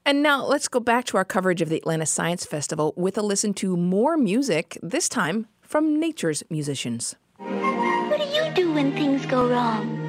And now let's go back to our coverage of the Atlanta Science Festival with a listen to more music, this time from nature's musicians. What do you do when things go wrong?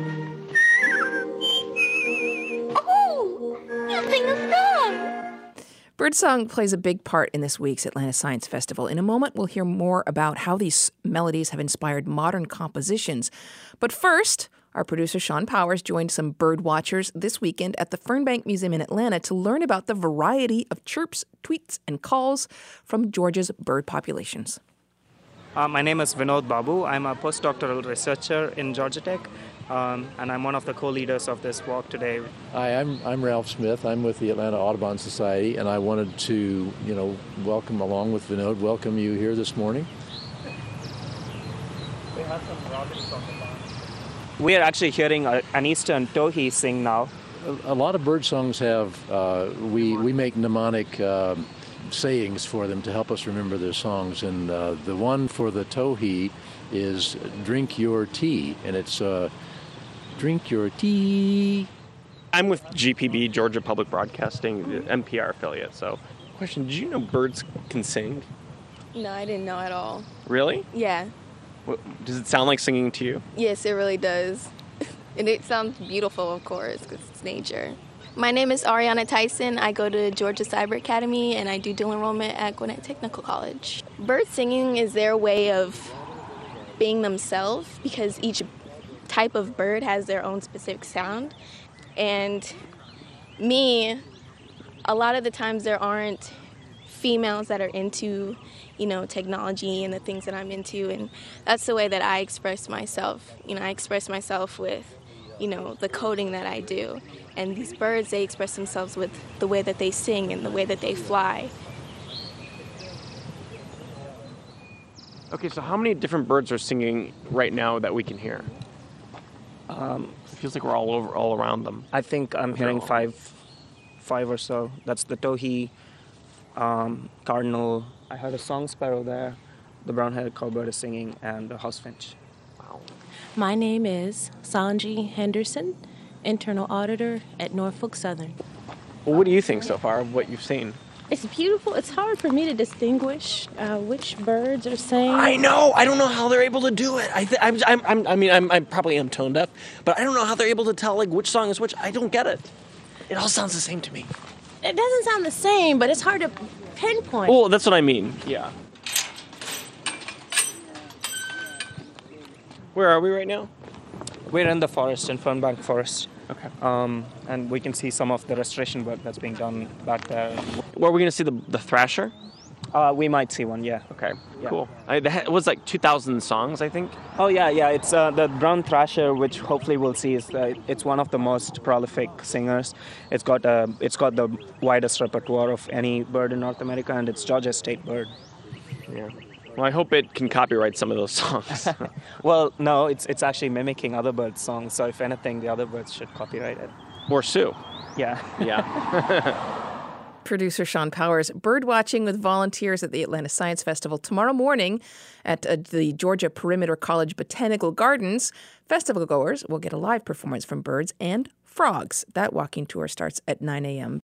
Oh, you sing a song! Birdsong plays a big part in this week's Atlanta Science Festival. In a moment, we'll hear more about how these melodies have inspired modern compositions. But first, our producer Sean Powers joined some bird watchers this weekend at the Fernbank Museum in Atlanta to learn about the variety of chirps, tweets, and calls from Georgia's bird populations. My name is Vinod Babu. I'm a postdoctoral researcher in Georgia Tech, and I'm one of the co-leaders of this walk today. Hi, I'm Ralph Smith. I'm with the Atlanta Audubon Society, and I wanted to, welcome, along with Vinod, welcome you here this morning. We have some robins on the barn. We are actually hearing an eastern towhee sing now. A lot of bird songs have, we make mnemonic sayings for them to help us remember their songs, and the one for the towhee is drink your tea, and it's drink your tea. I'm with GPB, Georgia Public Broadcasting, the NPR affiliate. So, question, did you know birds can sing? No, I didn't know at all. Really? Yeah. Does it sound like singing to you? Yes, it really does. And it sounds beautiful, of course, because it's nature. My name is Ariana Tyson. I go to Georgia Cyber Academy, and I do dual enrollment at Gwinnett Technical College. Bird singing is their way of being themselves, because each type of bird has their own specific sound. And me, a lot of the times there aren't females that are into, technology and the things that I'm into, and that's the way that I express myself. I express myself with, the coding that I do. And these birds, they express themselves with the way that they sing and the way that they fly. Okay, so how many different birds are singing right now that we can hear? It feels like we're all around them. I think I'm hearing five or so. That's the towhee, cardinal. I heard a song sparrow there. The brown-headed cowbird is singing, and the housefinch. Wow. My name is Sanji Henderson, internal auditor at Norfolk Southern. Well, what do you think so far of what you've seen? It's beautiful. It's hard for me to distinguish which birds are saying. I know. I don't know how they're able to do it. I probably am tone deaf, but I don't know how they're able to tell which song is which. I don't get it. It all sounds the same to me. It doesn't sound the same, but it's hard to pinpoint. Well, that's what I mean. Yeah. Where are we right now? We're in the forest, in Fernbank Forest. Okay. And we can see some of the restoration work that's being done back there. Where are we going to see the thrasher? We might see one, yeah. Okay, Yeah. cool. It was like 2,000 songs, I think. Oh, yeah. It's the brown thrasher, which hopefully we'll see. It's one of the most prolific singers. It's got the widest repertoire of any bird in North America, and it's Georgia's state bird. Yeah. Well, I hope it can copyright some of those songs. Well, no, it's actually mimicking other birds' songs. So if anything, the other birds should copyright it. Or sue. Yeah. Yeah. Producer Sean Powers, bird watching with volunteers at the Atlanta Science Festival tomorrow morning at the Georgia Perimeter College Botanical Gardens. Festival goers will get a live performance from birds and frogs. That walking tour starts at 9 a.m.